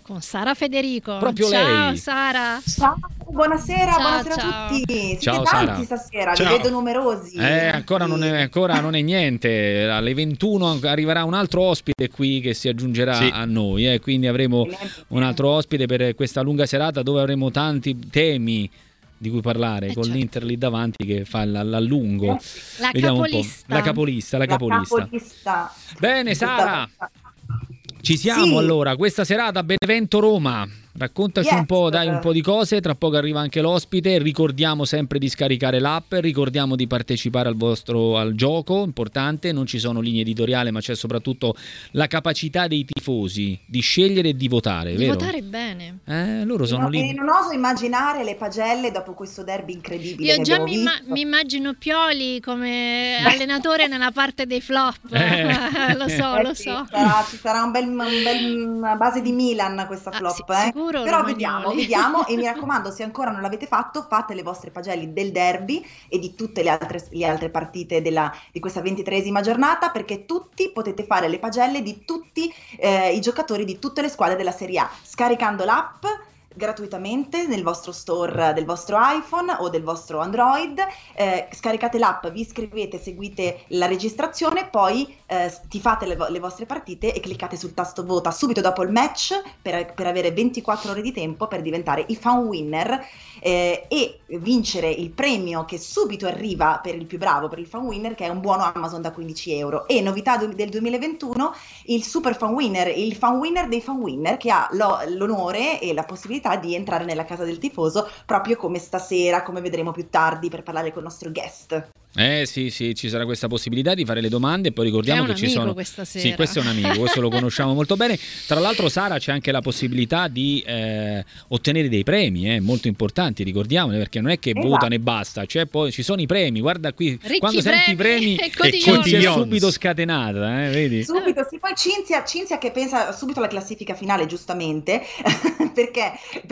con Sara Federico. Proprio ciao lei. Sara. Ciao, buonasera, buonasera ciao. a tutti. Siete Ciao, tanti Sara. stasera, Ciao. li vedo numerosi. Ancora non è niente. Alle 21 arriverà un altro ospite qui che si aggiungerà Sì. a noi, quindi avremo un altro ospite per questa lunga serata dove avremo tanti temi di cui parlare, con certo. l'Inter lì davanti che fa l'allungo. La Vediamo capolista. un po'. La capolista. Bene, Sara. Ci siamo Sì. allora, questa serata a Benevento Roma. Raccontaci un po', dai, un po' di cose, tra poco arriva anche l'ospite. Ricordiamo sempre di scaricare l'app, ricordiamo di partecipare al gioco, importante, non ci sono linee editoriali, ma c'è soprattutto la capacità dei tifosi di scegliere e di votare, Di vero? votare bene. Loro sono lì. E non oso immaginare le pagelle dopo questo derby incredibile. Io che già abbiamo visto. mi immagino Pioli come allenatore nella parte dei flop. Lo so. Ci sarà una base di Milan questa flop, sicuro, però Romagnoli. vediamo e mi raccomando, se ancora non l'avete fatto, fate le vostre pagelle del derby e di tutte le altre partite di questa 23esima giornata, perché tutti potete fare le pagelle di tutti i giocatori di tutte le squadre della Serie A scaricando l'app gratuitamente nel vostro store del vostro iPhone o del vostro Android. Scaricate l'app, vi iscrivete, seguite la registrazione, poi tifate le vostre partite e cliccate sul tasto vota subito dopo il match per avere 24 ore di tempo per diventare i fan winner e vincere il premio che subito arriva per il più bravo, per il fan winner, che è un buono Amazon da 15 euro. E novità del 2021, il super fan winner, il fan winner dei fan winner, che ha l'onore e la possibilità di entrare nella casa del tifoso, proprio come stasera, come vedremo più tardi, per parlare con il nostro guest. Sì, ci sarà questa possibilità di fare le domande, e poi ricordiamo che ci sono questa sera. Sì, questo è un amico, questo lo conosciamo molto bene. Tra l'altro, Sara, c'è anche la possibilità di ottenere dei premi molto importanti, ricordiamone, perché non è che votano e basta, poi ci sono i premi. Guarda qui, Ricchi quando senti i premi e c'è subito scatenata, vedi? Subito, sì, poi Cinzia che pensa subito alla classifica finale, giustamente, perché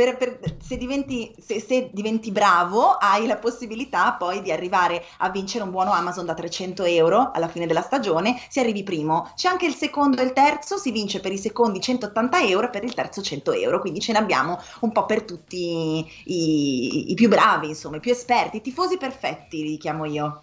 se diventi bravo hai la possibilità poi di arrivare a vincere un buono Amazon da 300 euro alla fine della stagione, se arrivi primo. C'è anche il secondo e il terzo, si vince per i secondi 180 euro, per il terzo 100 euro, quindi ce ne abbiamo un po' per tutti i più bravi, insomma, i più esperti, i tifosi perfetti li chiamo io.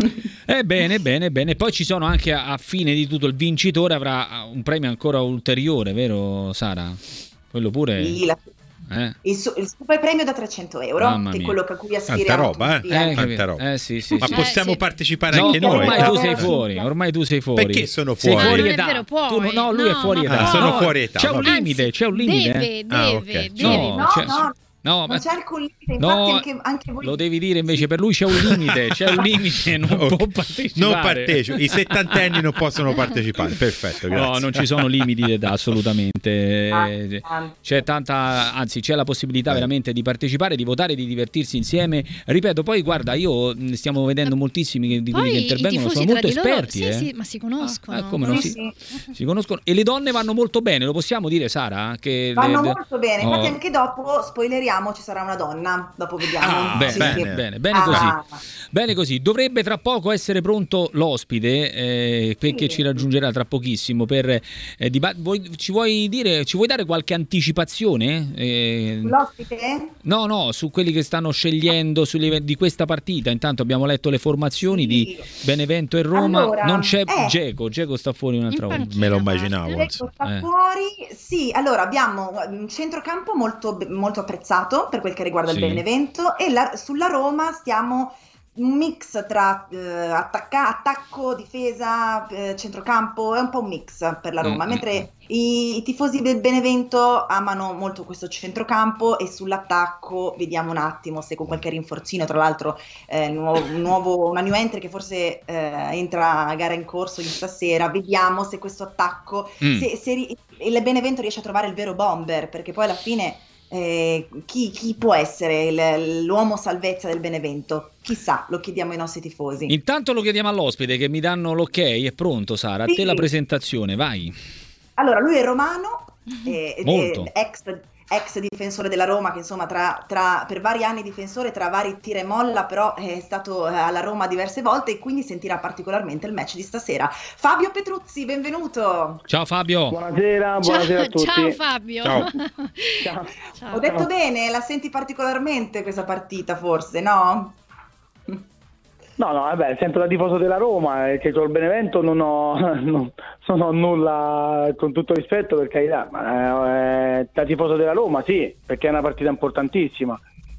Bene. Poi ci sono anche a fine di tutto, il vincitore avrà un premio ancora ulteriore, vero Sara? Quello pure... Sì, il super premio da 300 euro, che è quello a cui aspiriamo tanta roba, tutti. tanta roba. Sì. Ma possiamo partecipare anche no, noi? Ormai tu sei fuori. Perché sono fuori? Sei fuori non è età. vero, puoi. Lui è fuori età. Sono fuori età. C'è un limite, Deve. No, non c'è alcun limite, no, infatti anche voi lo devi dire invece, per lui c'è un limite, non può partecipare. Non partecipo, i settantenni non possono partecipare, perfetto, grazie. No, non ci sono limiti di età, assolutamente. C'è tanta, anzi c'è la possibilità veramente di partecipare, di votare, di divertirsi insieme. Ripeto, poi guarda, stiamo vedendo moltissimi di quelli che intervengono, sono molto esperti. Sì, ma si conoscono. Come no? Si conoscono. E le donne vanno molto bene, lo possiamo dire, Sara? Che vanno molto bene, infatti anche dopo spoileriamo, ci sarà una donna, dopo vediamo. Bene così. Bene così. Dovrebbe tra poco essere pronto l'ospite, perché ci raggiungerà tra pochissimo per ci vuoi dare qualche anticipazione? L'ospite? No, su quelli che stanno scegliendo di questa partita. Intanto abbiamo letto le formazioni di Benevento e Roma. Allora, non c'è Dzeko sta fuori un'altra volta. Me lo immaginavo. Dzeko sta fuori. Sì, allora abbiamo un centrocampo molto, molto apprezzato per quel che riguarda il Benevento, e sulla Roma stiamo un mix tra attacco, difesa, centrocampo, è un po' un mix per la Roma, mentre i tifosi del Benevento amano molto questo centrocampo, e sull'attacco vediamo un attimo se con qualche rinforzino, tra l'altro una new entry che forse entra a gara in corso di stasera, vediamo se questo attacco se il Benevento riesce a trovare il vero bomber, perché poi alla fine chi può essere l'uomo salvezza del Benevento? Chissà, lo chiediamo ai nostri tifosi. Intanto lo chiediamo all'ospite, che mi danno l'ok. È pronto, Sara? A te la presentazione, vai. Allora, lui è romano, Molto. Ex difensore della Roma, che insomma per vari anni difensore, tra vari tira e molla, però è stato alla Roma diverse volte e quindi sentirà particolarmente il match di stasera. Fabio Petruzzi, benvenuto. Ciao Fabio. Buonasera a tutti. Ciao Fabio. Ciao. Ho detto bene, la senti particolarmente questa partita forse, no? No, vabbè, sento da tifoso della Roma, che col Benevento non ho nulla, con tutto rispetto, per carità, ma da tifoso della Roma sì, perché è una partita importantissima.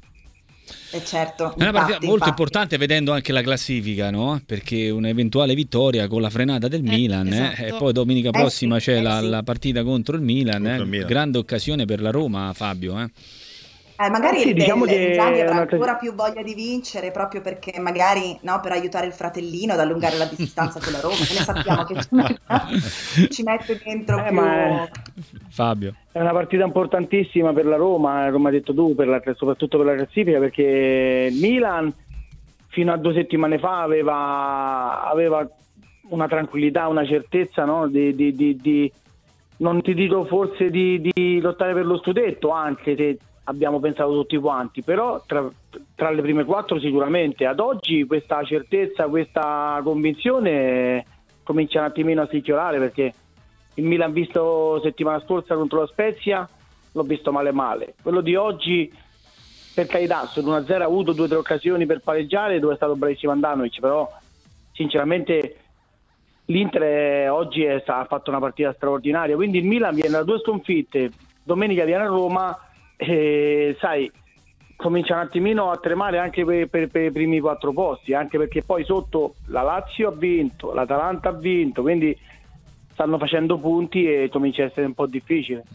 Certo, È una partita molto importante, vedendo anche la classifica, no? Perché un'eventuale vittoria con la frenata del Milan, esatto. e poi domenica prossima c'è sì. la partita contro il Milan, Contro il Milan. Grande occasione per la Roma, Fabio. Magari Sì, diciamo che Inzaghi avrà è una- ancora più voglia di vincere, proprio perché magari, no, per aiutare il fratellino ad allungare la distanza con la Roma, che ne sappiamo che ci mette dentro più... ma Fabio. è una partita importantissima per la Roma, come hai detto tu, soprattutto per la classifica, perché il Milan fino a 2 settimane fa aveva una tranquillità, una certezza, no? di non ti dico forse di lottare per lo scudetto, anche se abbiamo pensato tutti quanti, però tra le prime 4 sicuramente. Ad oggi questa certezza, questa convinzione comincia un attimino a sicchiolare, perché il Milan visto settimana scorsa contro la Spezia l'ho visto male. Quello di oggi, per carità, sull'1-0 ha avuto 2 o 3 occasioni per pareggiare, dove è stato bravissimo Andanovic, però sinceramente l'Inter oggi ha fatto una partita straordinaria, quindi il Milan viene da 2 sconfitte, domenica viene a Roma e sai, comincia un attimino a tremare anche per i primi 4 posti, anche perché poi sotto la Lazio ha vinto, l'Atalanta ha vinto, quindi stanno facendo punti e comincia a essere un po' difficile.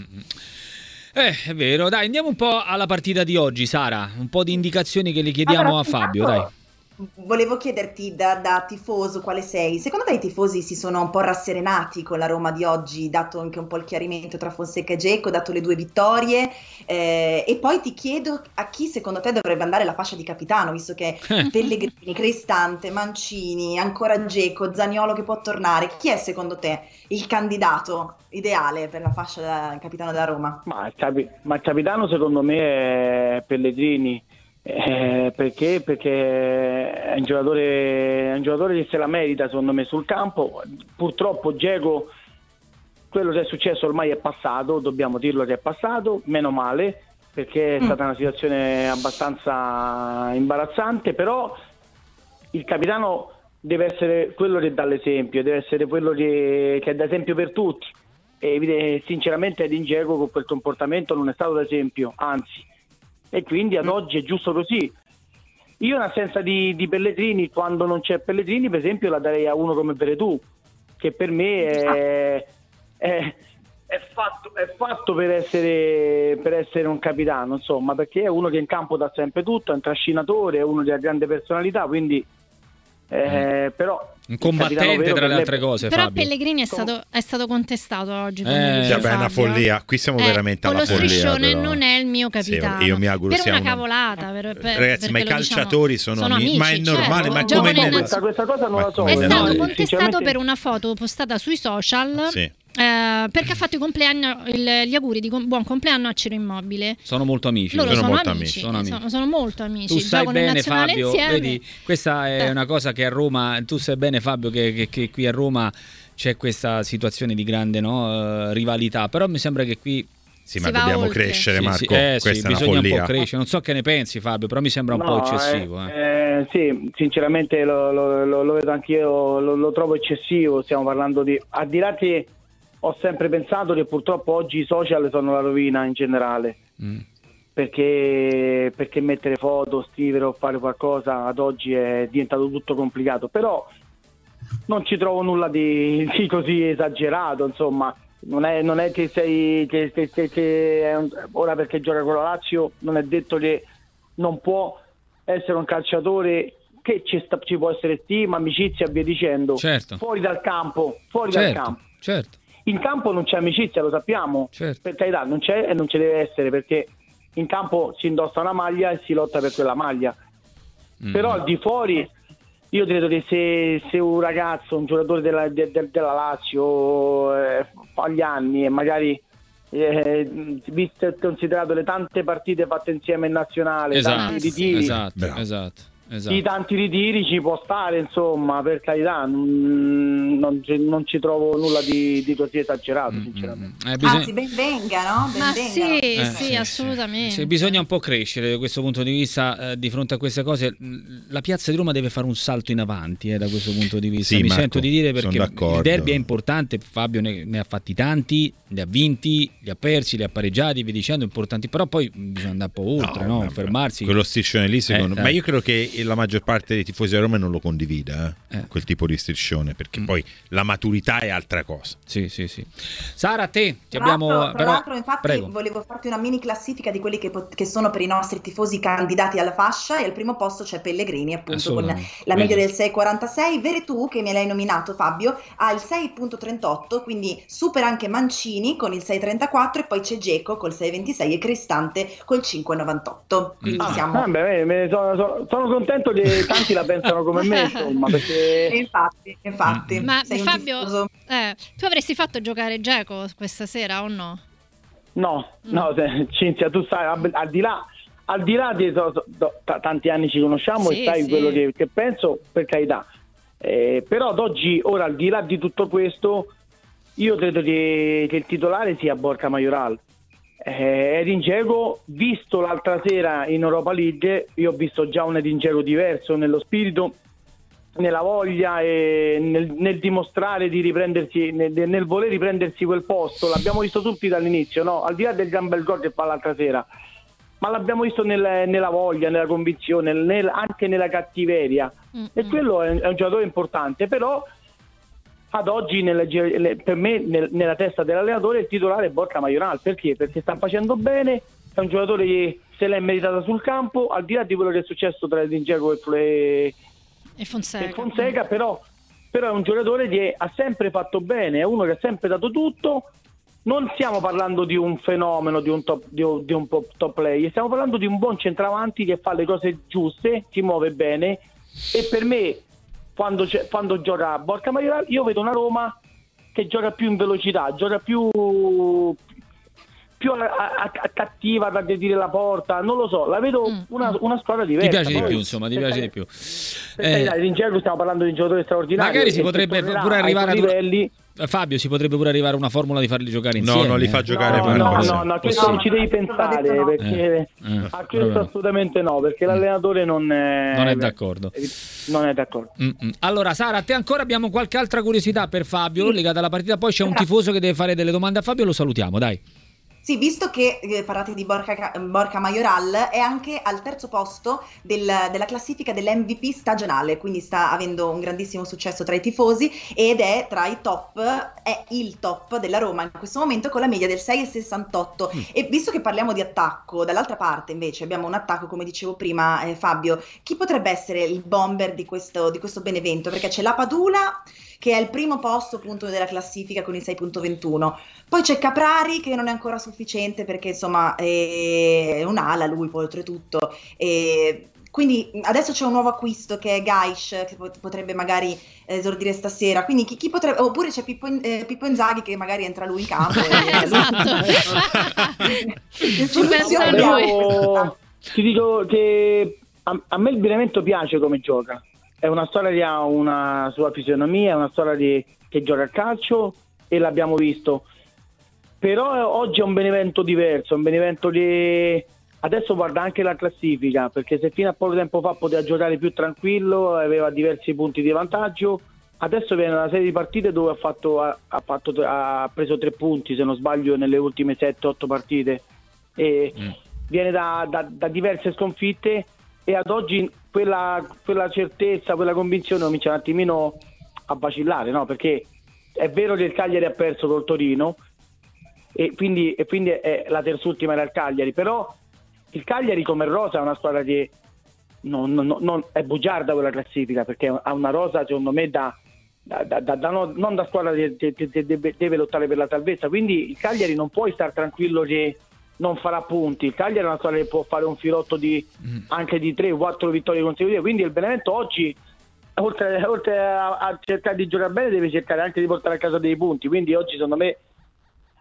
È vero, dai, andiamo un po' alla partita di oggi, Sara, un po' di indicazioni che le chiediamo Allora, a Fabio, dai. Volevo chiederti da tifoso quale sei. Secondo te i tifosi si sono un po' rasserenati con la Roma di oggi, dato anche un po' il chiarimento tra Fonseca e Dzeko, dato le 2 vittorie? E poi ti chiedo a chi secondo te dovrebbe andare la fascia di capitano, visto che Pellegrini, Cristante, Mancini, ancora Dzeko, Zaniolo che può tornare. Chi è secondo te il candidato ideale per la fascia da capitano della Roma? Ma il capitano secondo me è Pellegrini. Perché è un giocatore che se la merita secondo me sul campo. Purtroppo Dzeko, quello che è successo ormai è passato, dobbiamo dirlo che è passato, meno male, perché è stata una situazione abbastanza imbarazzante, però il capitano deve essere quello che dà l'esempio, deve essere quello che è da esempio per tutti, e sinceramente Edin Dzeko con quel comportamento non è stato da esempio, anzi, e quindi ad oggi è giusto così. Io in assenza di Pellegrini, quando non c'è Pellegrini per esempio, la darei a uno come Veretù, che per me è fatto per essere un capitano, insomma, perché è uno che in campo dà sempre tutto, è un trascinatore, è uno che ha grande personalità, quindi però un combattente tra le altre cose. Però Fabio. Pellegrini è stato contestato oggi, È una follia, qui siamo veramente alla follia. Con lo striscione però. non è il mio capitano. Sì, io mi auguro per sia una cavolata, ragazzi, ma i calciatori sono amici, ma è normale, certo. ma come questa cosa non la so. È stato no, contestato per una foto postata sui social. Sì. Perché ha fatto gli auguri di buon compleanno a Ciro Immobile. Sono molto amici. Loro sono molto amici. amici. Sono molto amici. Tu sai Giocano in bene, nazionale Fabio, insieme. vedi, questa è una cosa che a Roma, tu sai bene, Fabio, che qui a Roma c'è questa situazione di grande rivalità, però mi sembra che qui sì, ma dobbiamo oltre. crescere, Marco. Sì, Questa è una bisogna follia. un po' crescere. Non so che ne pensi, Fabio, però mi sembra un po' eccessivo. Sì, sinceramente lo vedo anch'io, lo trovo eccessivo. Stiamo parlando di, al di là che ho sempre pensato che purtroppo oggi i social sono la rovina in generale, perché mettere foto, scrivere o fare qualcosa ad oggi è diventato tutto complicato, però non ci trovo nulla di così esagerato, insomma. Non è che sei che ora perché gioca con la Lazio non è detto che non può essere un calciatore che ci può essere stima, amicizia e via dicendo, certo. Fuori dal campo, certo. In campo non c'è amicizia, lo sappiamo, certo. Per carità non c'è e non ci deve essere, perché in campo si indossa una maglia e si lotta per quella maglia, però al di fuori io credo che se un ragazzo, un giocatore della Lazio fa gli anni e magari visto e considerato le tante partite fatte insieme in nazionale, tanti ritiri, esatto. di tanti ritiri ci può stare, insomma, per carità, non ci trovo nulla di così esagerato, sinceramente. Anzi, ben venga, no? Ma sì, assolutamente. Sì, bisogna un po' crescere da questo punto di vista, di fronte a queste cose. La Piazza di Roma deve fare un salto in avanti da questo punto di vista. Sì, Mi Marco, sento di dire, perché il derby è importante, Fabio ne ha fatti tanti, li ha vinti, li ha persi, li ha pareggiati, vi dicendo, importanti, però poi bisogna andare un po' oltre, no? Fermarsi. Quello striscione lì, secondo me, ma io credo che la maggior parte dei tifosi di Roma non lo condivida, quel tipo di striscione, perché poi la maturità è altra cosa. Sì. Sara, a te tra l'altro, infatti, volevo farti una mini classifica di quelli che sono per i nostri tifosi candidati alla fascia, e al primo posto c'è Pellegrini, appunto, con la media del 6,46. Veretù, che me l'hai nominato, Fabio, ha il 6,38, quindi supera anche Mancini con il 6,34, e poi c'è Dzeko col 6,26 e Cristante col 5,98. Quindi siamo... sono contento che tanti la pensano come me, insomma, perché... Infatti. Ma Fabio, tu avresti fatto giocare Dzeko questa sera o no? No, Cinzia, tu sai, al di là di tanti anni ci conosciamo, e sai quello che penso, per carità, però ad oggi, ora, al di là di tutto questo, io credo che il titolare sia Borja Mayoral. Edin Dzeko, visto l'altra sera in Europa League, io ho visto già un Edin Dzeko diverso nello spirito, nella voglia e nel dimostrare di riprendersi, nel voler riprendersi quel posto. L'abbiamo visto tutti dall'inizio, no? Al di là del gran bel gol che fa l'altra sera, ma l'abbiamo visto nella voglia, nella convinzione, anche nella cattiveria, e quello è un giocatore importante. Però ad oggi per me nella testa dell'allenatore il titolare è Borja Mayoral. Perché? Perché sta facendo bene, è un giocatore che se l'è meritata sul campo, al di là di quello che è successo tra Edin Dzeko e Fonseca, però è un giocatore che ha sempre fatto bene, è uno che ha sempre dato tutto. Non stiamo parlando di un fenomeno, di un top player, stiamo parlando di un buon centravanti che fa le cose giuste, si muove bene, e per me quando gioca Borja Mayoral io vedo una Roma che gioca più in velocità, gioca più cattiva da dire la porta, non lo so, la vedo una squadra diversa. Ti piace di più, insomma, ti piace di più. In genere stiamo parlando di un giocatore straordinario. Magari si potrebbe pure arrivare a livelli. Fabio, si potrebbe pure arrivare a una formula di farli giocare insieme. No, non li fa giocare. No, questo non ci devi pensare, perché a questo assolutamente no, perché l'allenatore non è d'accordo. Non è d'accordo. Allora, Sara, a te ancora abbiamo qualche altra curiosità per Fabio legata alla partita, poi c'è un tifoso che deve fare delle domande a Fabio, lo salutiamo, dai. Sì, visto che parlate di Borja Mayoral, è anche al terzo posto della classifica dell'MVP stagionale, quindi sta avendo un grandissimo successo tra i tifosi, ed è tra i top, è il top della Roma in questo momento con la media del 6,68. E visto che parliamo di attacco, dall'altra parte invece abbiamo un attacco, come dicevo prima, Fabio, chi potrebbe essere il bomber di questo Benevento? Perché c'è la Padula, che è al primo posto appunto della classifica con il 6,21. Poi c'è Caprari, che non è ancora sufficiente perché insomma è un'ala lui poi oltretutto. Quindi adesso c'è un nuovo acquisto che è Gaish, che potrebbe magari esordire stasera. Quindi chi potrebbe, oppure c'è Pippo Inzaghi, che magari entra lui in campo. Esatto. Ti dico che a me il Benevento piace come gioca. È una storia che ha una sua fisionomia, è una storia che gioca a calcio, e l'abbiamo visto. Però oggi è un Benevento diverso, un Benevento che adesso guarda anche la classifica, perché se fino a poco tempo fa poteva giocare più tranquillo, aveva diversi punti di vantaggio, adesso viene una serie di partite dove ha preso 3 punti, se non sbaglio, nelle ultime 7-8 partite, e viene da diverse sconfitte, e ad oggi quella certezza, quella convinzione comincia un attimino a vacillare, no? Perché è vero che il Cagliari ha perso col Torino, e quindi è la terzultima era il Cagliari, però il Cagliari come rosa è una squadra che non è bugiarda quella classifica, perché ha una rosa secondo me non da squadra che deve lottare per la salvezza, quindi il Cagliari non puoi stare tranquillo che non farà punti. Il Cagliari è una squadra che può fare un filotto anche di 3-4 vittorie consecutive, quindi il Benevento oggi oltre a cercare di giocare bene deve cercare anche di portare a casa dei punti, quindi oggi secondo me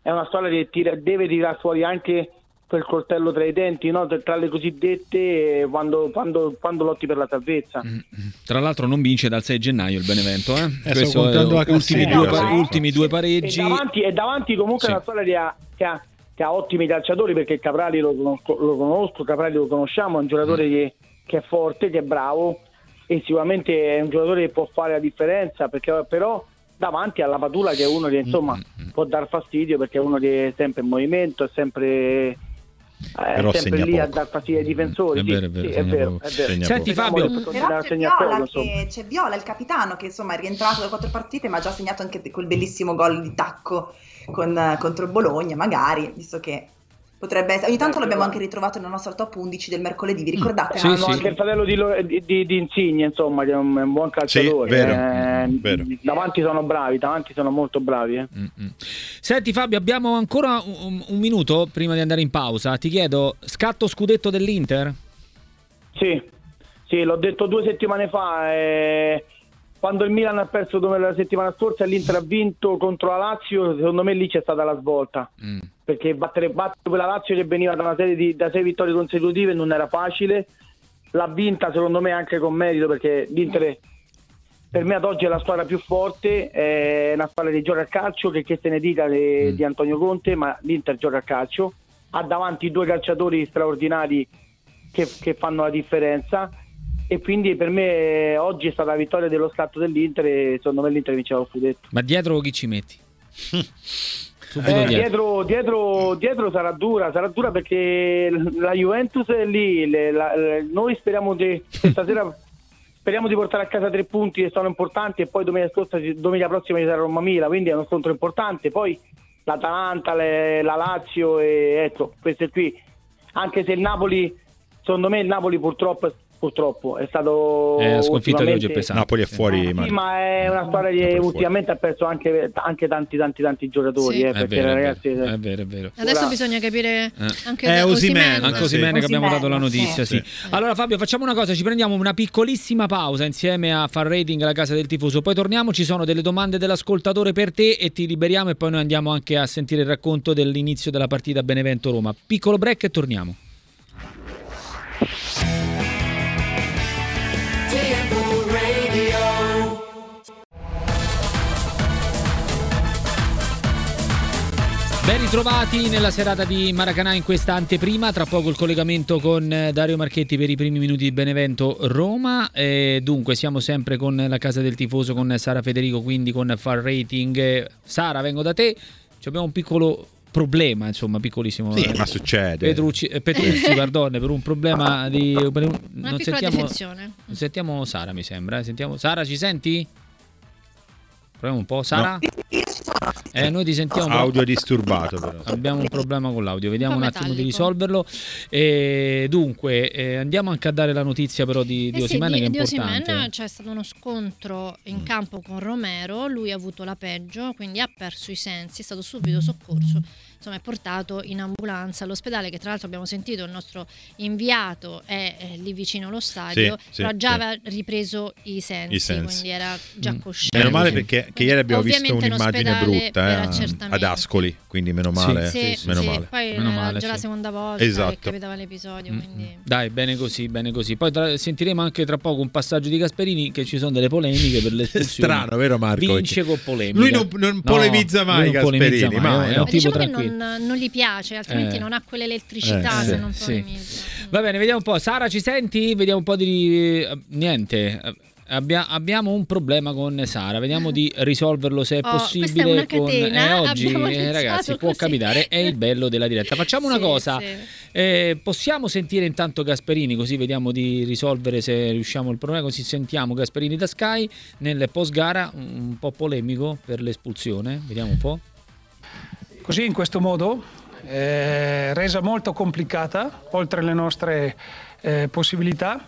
è una squadra che deve tirare fuori anche quel coltello tra i denti, no? Tra le cosiddette, quando lotti per la salvezza. Tra l'altro non vince dal 6 gennaio il Benevento, Questo ultimi due pareggi. E davanti comunque è una squadra che ha ottimi calciatori, perché Caprari lo conosco, Caprari lo conosciamo, è un giocatore che è forte, che è bravo, e sicuramente è un giocatore che può fare la differenza, perché però davanti alla Padula, che è uno che insomma può dar fastidio, perché è uno che è sempre in movimento, è sempre lì a dar fastidio ai difensori. È vero. Senti Fabio, però c'è Viola, il capitano, che insomma è rientrato da 4 partite, ma ha già segnato anche quel bellissimo gol di tacco contro Bologna, magari, visto che potrebbe essere. Ogni tanto l'abbiamo anche ritrovato nella nostra top 11 del mercoledì, vi ricordate? Sì. Anche il fratello di Insigne, insomma, che è un buon calciatore. Vero. Davanti sono molto bravi. Senti Fabio, abbiamo ancora un minuto prima di andare in pausa. Ti chiedo, scatto scudetto dell'Inter? Sì, l'ho detto 2 settimane fa. Quando il Milan ha perso la settimana scorsa e l'Inter ha vinto contro la Lazio, secondo me lì c'è stata la svolta. Perché battere quella Lazio che veniva da 6 vittorie consecutive non era facile. L'ha vinta secondo me anche con merito, perché l'Inter per me ad oggi è la squadra più forte, è una squadra che gioca a calcio, che se ne dica di Antonio Conte, ma l'Inter gioca a calcio, ha davanti 2 calciatori straordinari che fanno la differenza, e quindi per me oggi è stata la vittoria dello scatto dell'Inter, e secondo me l'Inter vinceva lo scudetto. Ma dietro chi ci metti? Dietro sarà dura perché la Juventus è lì, noi speriamo che stasera di portare a casa 3 punti che sono importanti, e poi domenica prossima ci sarà Roma-Milan, quindi è uno scontro importante. Poi l'Atalanta, la Lazio, e ecco, queste qui, anche se il Napoli, secondo me il Napoli purtroppo è stato la sconfitta di oggi è pesante. Napoli è fuori, sì, ma è una squadra che ultimamente ha perso anche tanti giocatori, perché ragazzi è vero. Adesso bisogna capire anche Osimhen che abbiamo dato la notizia, sì. Allora Fabio, facciamo una cosa, ci prendiamo una piccolissima pausa insieme a Fan Rating, la casa del tifoso, poi torniamo, ci sono delle domande dell'ascoltatore per te e ti liberiamo, e poi noi andiamo anche a sentire il racconto dell'inizio della partita Benevento-Roma. Piccolo break e torniamo. Ben ritrovati nella serata di Maracanã in questa anteprima, tra poco il collegamento con Dario Marchetti per i primi minuti di Benevento-Roma. Dunque siamo sempre con la casa del tifoso, con Sara Federico, quindi con Fan Rating. Sara, vengo da te, abbiamo un piccolo problema, insomma, piccolissimo. Sì, ma succede. Petruzzi, pardon, per un problema di... Una piccola defezione. Sentiamo Sara, mi sembra. Sara, ci senti? Proviamo un po', Sara? No. Noi ti sentiamo. Audio disturbato, però. Abbiamo un problema con l'audio, vediamo un attimo di metallico. risolverlo. Dunque, andiamo anche a dare la notizia però di Osimhen, che è importante. Osimhen c'è stato uno scontro in campo con Romero, lui ha avuto la peggio, quindi ha perso i sensi, è stato subito soccorso. Insomma, è portato in ambulanza all'ospedale, che tra l'altro abbiamo sentito il nostro inviato è lì vicino allo stadio, però già aveva ripreso i sensi, quindi era già cosciente. Meno male, perché ieri abbiamo visto un'immagine brutta ad Ascoli, quindi meno male. Meno male. Poi meno era male, già la seconda volta che capitava l'episodio. Quindi... Dai, bene così. Poi sentiremo anche tra poco un passaggio di Gasperini, che ci sono delle polemiche per le espulsioni. Strano, vero Marco? Vince con polemica. Lui non polemizza mai, Gasperini, mai. Ma diciamo che non gli piace, altrimenti non ha quell'elettricità se non polemizza. Va bene, vediamo un po'. Sara, ci senti? Vediamo un po' di... Niente. Abbiamo un problema con Sara, vediamo di risolverlo se è possibile. Questa è una catena, oggi, ragazzi, può capitare, è il bello della diretta. Facciamo una cosa, possiamo sentire intanto Gasperini, così vediamo di risolvere se riusciamo il problema, così sentiamo Gasperini da Sky nel post gara, un po' polemico per l'espulsione, vediamo un po'. Così, in questo modo, resa molto complicata, oltre le nostre possibilità.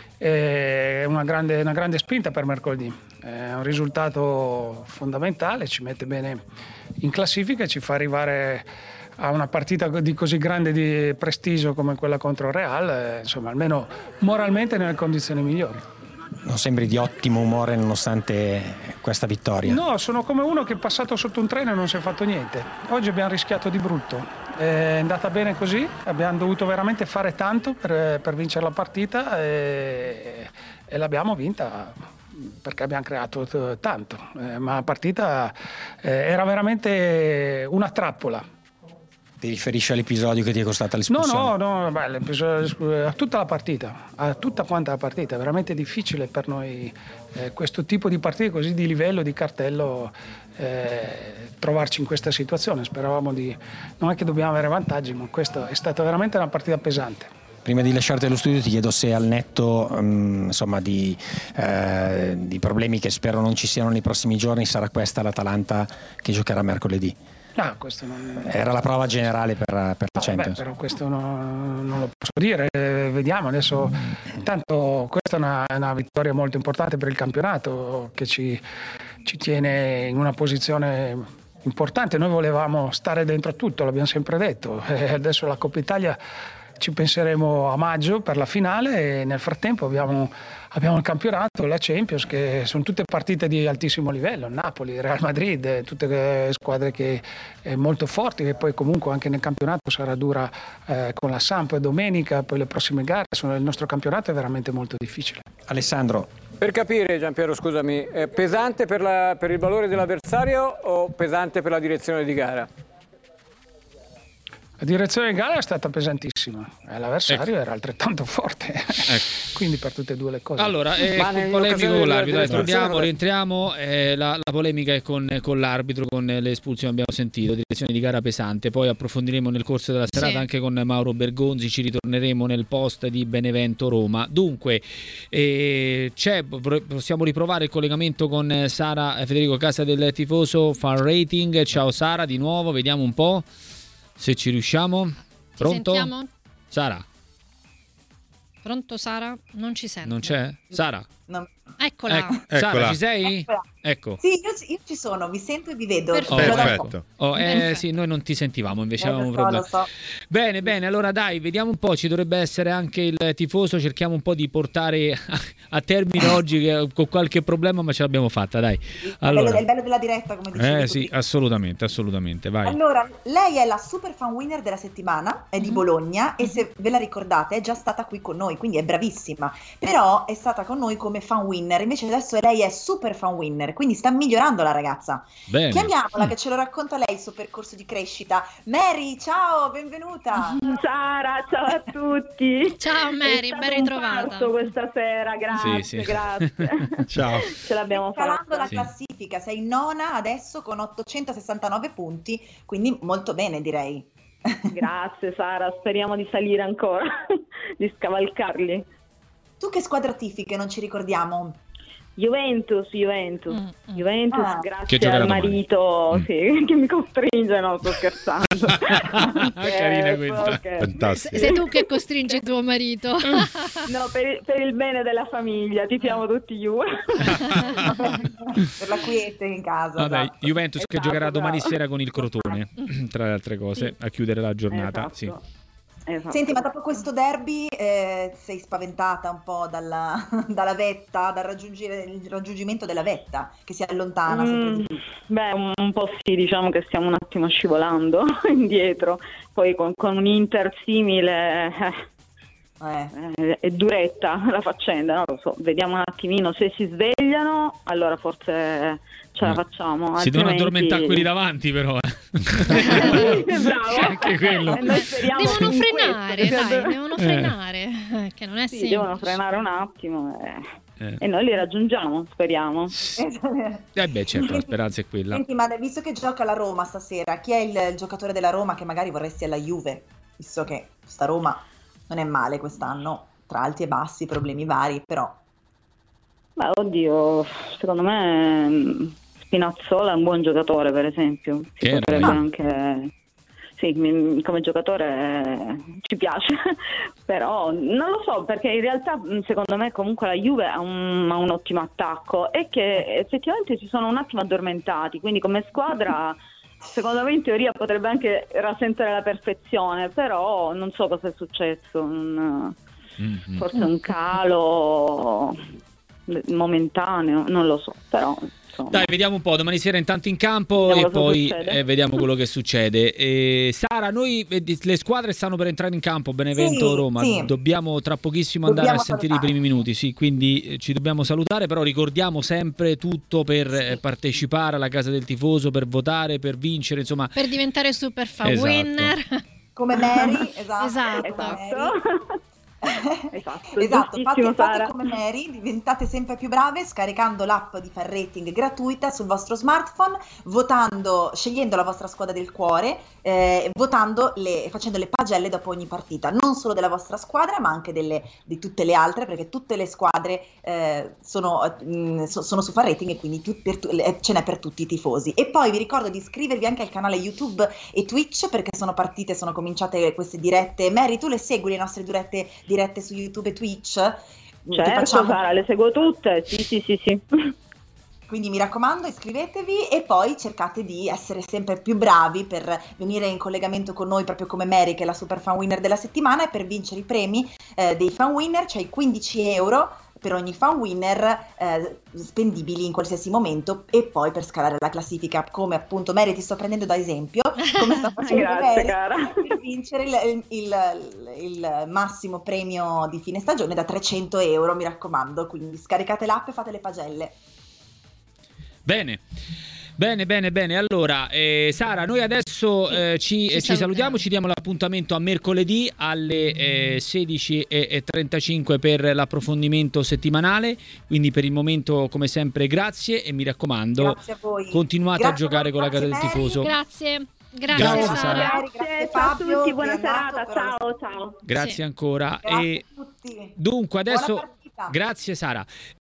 È una grande spinta per mercoledì, è un risultato fondamentale, ci mette bene in classifica e ci fa arrivare a una partita di così grande di prestigio come quella contro il Real, insomma, almeno moralmente nelle condizioni migliori. non sembri di ottimo umore nonostante questa vittoria. No, sono come uno che è passato sotto un treno e non si è fatto niente. Oggi abbiamo rischiato di brutto. È andata bene così, abbiamo dovuto veramente fare tanto per vincere la partita e l'abbiamo vinta perché abbiamo creato tanto. Ma la partita era veramente una trappola. Ti riferisci all'episodio che ti è costata l'espulsione? No, a tutta la partita, a tutta quanta la partita. È veramente difficile per noi questo tipo di partite così di livello, di cartello, trovarci in questa situazione. Speravamo non è che dobbiamo avere vantaggi, ma questa è stata veramente una partita pesante. Prima di lasciarti allo studio ti chiedo se al netto di problemi che spero non ci siano nei prossimi giorni, sarà questa l'Atalanta che giocherà mercoledì. Questo non... Era la prova generale per la Champions. Però questo non lo posso dire, vediamo adesso. Intanto questa è una vittoria molto importante per il campionato che ci tiene in una posizione importante. Noi volevamo stare dentro a tutto, l'abbiamo sempre detto, adesso la Coppa Italia ci penseremo a maggio per la finale e nel frattempo abbiamo il campionato, la Champions, che sono tutte partite di altissimo livello, Napoli, Real Madrid, tutte squadre che molto forti, e poi comunque anche nel campionato sarà dura con la Samp domenica, poi le prossime gare. Il nostro campionato è veramente molto difficile. Alessandro. Per capire, Giampiero, scusami, pesante per il valore dell'avversario o pesante per la direzione di gara? La direzione di gara è stata pesantissima, l'avversario era altrettanto forte, quindi per tutte e due le cose. Allora, polemico con l'arbitro, rientriamo, la polemica è con l'arbitro, con le espulsioni abbiamo sentito, direzione di gara pesante, poi approfondiremo nel corso della serata anche con Mauro Bergonzi, ci ritorneremo nel post di Benevento Roma. Dunque, possiamo riprovare il collegamento con Sara Federico Casa del Tifoso Fan Rating. Ciao Sara, di nuovo, vediamo un po' se ci riusciamo. Pronto? Ci sentiamo? Sara? Pronto Sara? Non ci sento. Non c'è? Sara? No. Eccola. Sara, ci sei? Eccola. Ecco. Sì, io ci sono, vi sento e vi vedo. Perfetto. Sì, noi non ti sentivamo, invece avevamo un problema. Lo so. Bene, allora dai, vediamo un po', ci dovrebbe essere anche il tifoso, cerchiamo un po' di portare a termine oggi con qualche problema, ma ce l'abbiamo fatta, dai. Allora. È il bello della diretta, come dicevi. Sì, assolutamente, vai. Allora, lei è la super fan winner della settimana, è di Bologna e se ve la ricordate è già stata qui con noi, quindi è bravissima, però è stata con noi come fan winner, invece adesso lei è super fan winner, quindi sta migliorando la ragazza. Bene. Chiamiamola che ce lo racconta lei il suo percorso di crescita. Mary, ciao, benvenuta. Sara, ciao a tutti. Ciao Mary, ben ritrovata. Questa sera, grazie, sì. grazie. Ciao. Ce l'abbiamo fatta. Calando la classifica, sei nona adesso con 869 punti, quindi molto bene direi. Grazie Sara, speriamo di salire ancora, di scavalcarli. Tu che squadra tifi che non ci ricordiamo? Juventus, grazie al marito che mi costringe, no, sto scherzando. Carina questa. Fantastico. Sei tu che costringe tuo marito. No, per il bene della famiglia, tifiamo tutti Juve. Per la quiete in casa. Vabbè, esatto. Juventus che giocherà domani sera con il Crotone, tra le altre cose, a chiudere la giornata. Esatto. Sì. Esatto. Senti, ma dopo questo derby sei spaventata un po' dalla vetta, dal raggiungimento della vetta che si allontana sempre di più? Beh, un po' sì, diciamo che stiamo un attimo scivolando indietro, poi con un Inter simile è duretta la faccenda, non lo so, vediamo un attimino se si svegliano, allora forse ce la facciamo. Si devono addormentare quelli davanti però. Bravo. Anche quello. Devono frenare, che non è semplice. Devono frenare un attimo e noi li raggiungiamo, speriamo. Certo, la speranza è quella. Senti, ma visto che gioca la Roma stasera, chi è il giocatore della Roma che magari vorresti alla Juve? Visto che sta Roma non è male quest'anno, tra alti e bassi, problemi vari, però. Beh, oddio, secondo me Spinazzola è un buon giocatore, per esempio. Si potrebbe anche... Sì, come giocatore ci piace, però non lo so, perché in realtà secondo me comunque la Juve ha un ottimo attacco e che effettivamente si sono un attimo addormentati, quindi come squadra secondo me in teoria potrebbe anche rasentare la perfezione, però non so cosa è successo, forse un calo momentaneo, non lo so, però insomma. Dai, vediamo un po', domani sera intanto in campo e poi vediamo quello che succede. Sara, noi le squadre stanno per entrare in campo, Benevento, Roma, dobbiamo tra pochissimo andare a sentire i primi minuti, sì, quindi ci dobbiamo salutare, però ricordiamo sempre tutto per partecipare alla Casa del Tifoso, per votare, per vincere, insomma, per diventare super fan winner come Mary. Esatto. Esatto, fate come Mary, diventate sempre più brave scaricando l'app di Fan Rating gratuita sul vostro smartphone, scegliendo la vostra squadra del cuore, facendo le pagelle dopo ogni partita, non solo della vostra squadra ma anche di tutte le altre, perché tutte le squadre sono su Fan Rating e quindi ce n'è per tutti i tifosi. E poi vi ricordo di iscrivervi anche al canale YouTube e Twitch, perché sono cominciate queste dirette. Mary, tu le segui le nostre dirette su YouTube e Twitch? Certo, Sara, le seguo tutte, sì. Quindi mi raccomando, iscrivetevi e poi cercate di essere sempre più bravi per venire in collegamento con noi, proprio come Mary, che è la super fan winner della settimana, e per vincere i premi dei fan winner, cioè i 15 euro per ogni fan winner spendibili in qualsiasi momento, e poi per scalare la classifica, come appunto Mary, ti sto prendendo da esempio, come sta facendo Mary, per vincere il massimo premio di fine stagione da 300 euro, mi raccomando. Quindi scaricate l'app e fate le pagelle. Bene. Allora, Sara, noi adesso ci salutiamo, ci diamo l'appuntamento a mercoledì alle 16:35 per l'approfondimento settimanale. Quindi per il momento, come sempre, grazie, e mi raccomando, continuate a giocare con la Casa del Tifoso. Grazie Sara. Grazie a tutti, buona serata, ciao. Grazie ancora. Grazie a tutti. Dunque adesso, grazie Sara.